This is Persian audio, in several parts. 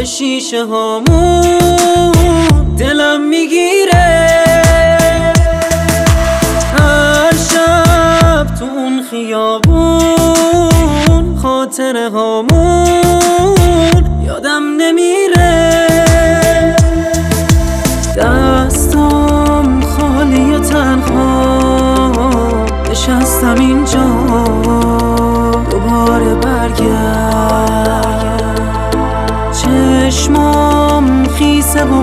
شیشه هامون دلم میگیره. هر شب تو اون خیابون خاطره هامون یادم نمیره. دستم خالی و تنها نشستم اینجا، دوباره برگرد. چشمام خیسه و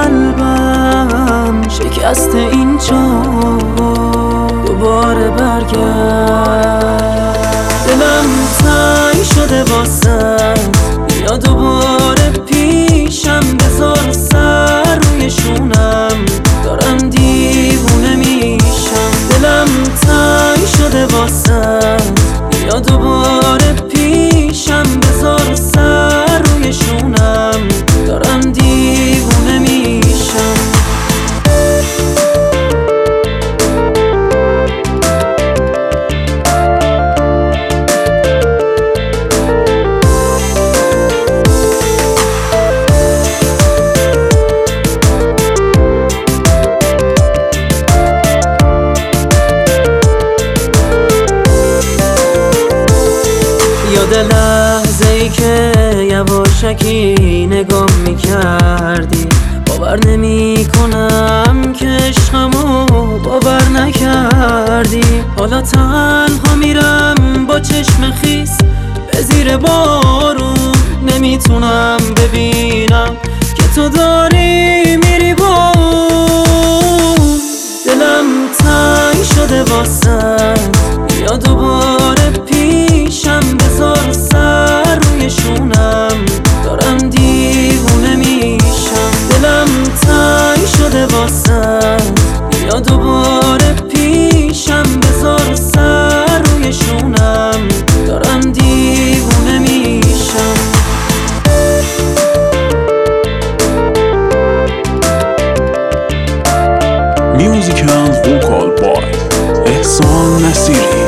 قلبم شکسته اینجا، دوباره برگرد. دلم تنگ شده واسه یا دوباره پیشم، بذار سر روی شونم، دارم دیوونه میشم. دلم تنگ شده واسه یا دوباره پیشم، بذار سر روی شونم، دارم دیوونه میشم. یاد لحظه‌ای که یواشکی نگام میکردی، باور نمی کنم که عشقمو باور نکردی. حالا تنها میرم با چشم خیس به زیر بارون، نمیتونم ببینم که تو داری میری با اون. دلم تنگ شده واسه یا دوباره پیشم، بذار سر روی شونم، دارم دیوونه میشم. دلم تنگ شده واسه یا دوباره پیشم، بذار سر روی شونم، دارم دیوونه میشم. Music and vocal by احسان نصیری.